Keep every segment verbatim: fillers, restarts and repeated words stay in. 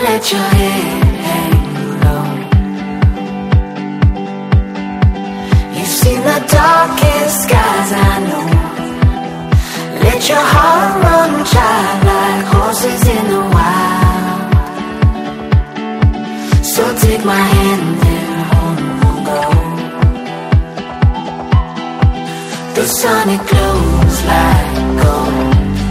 let your head hang low. You've seen the darkest skies, I know. Let your heart run child like horses in the wild. So take my hand and home we'll go. The sun it glows like gold.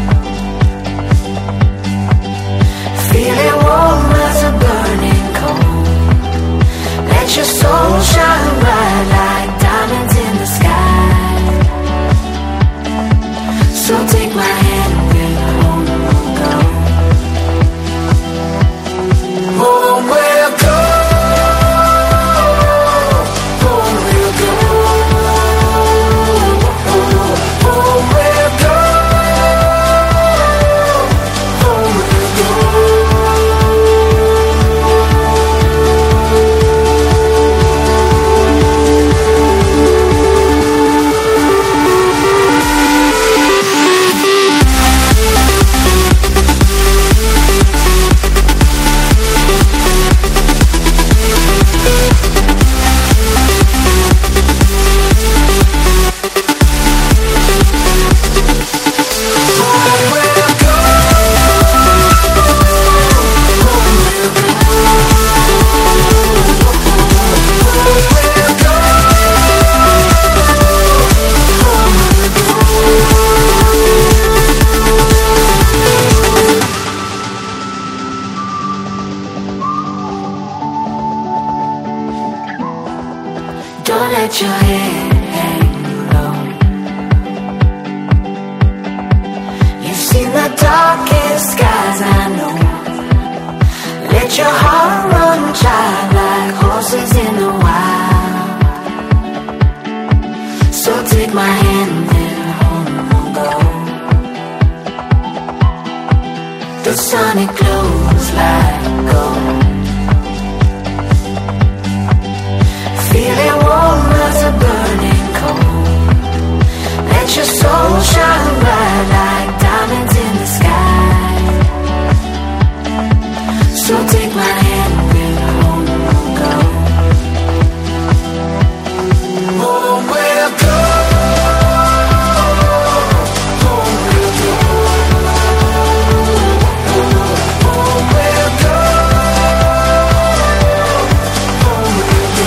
Feel it warm as a burning coal. Let your soul shine bright like diamonds in the sky. So take my hand and home we'll go. Home we'll go. Home we'll go. Home we'll go. Home we'll go. Don't let your head hang low. You've seen the darkest skies, I know. Let your heart run child like horses in the wild. So take my hand and home we'll go. The sun it glows like gold. Feel it warm as a burning coal. Let your soul shine bright like diamonds in the sky. So take my hand and home we'll go. Home we'll go. Home we'll go. Home we'll go. Home we'll go.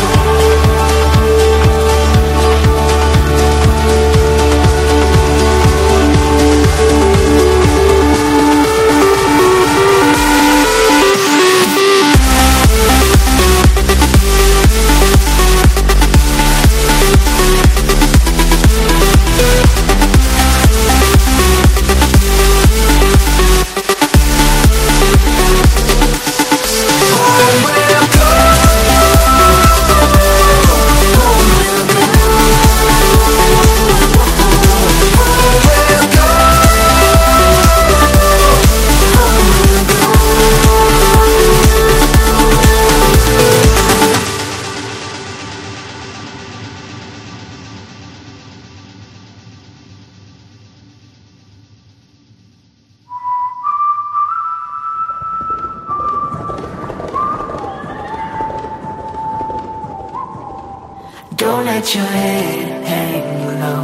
Don't let your head hang low.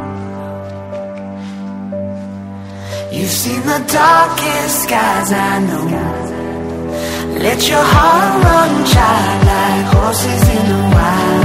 You've seen the darkest skies, I know. Let your heart run child like horses in the wild.